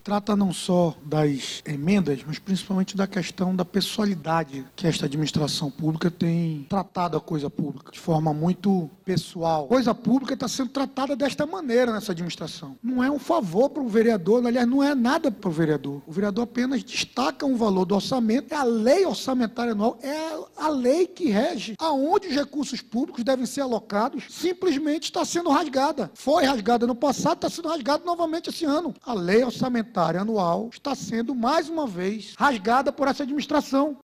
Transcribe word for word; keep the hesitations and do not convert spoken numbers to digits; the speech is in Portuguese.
trata não só das emendas, mas principalmente da questão da pessoalidade que esta administração pública tem tratado a coisa pública, de forma muito pessoal. A coisa pública está sendo tratada desta maneira nessa administração. Não é um favor para o vereador, aliás, não é nada para o vereador. O vereador apenas destaca um valor do orçamento, é a lei orçamentária anual, é a lei que rege aonde os recursos públicos devem ser alocados, simplesmente está sendo rasgada. Foi rasgada no passado, está sendo rasgada novamente esse ano. A lei orçamentária anual está sendo, mais uma vez, rasgada por essa administração.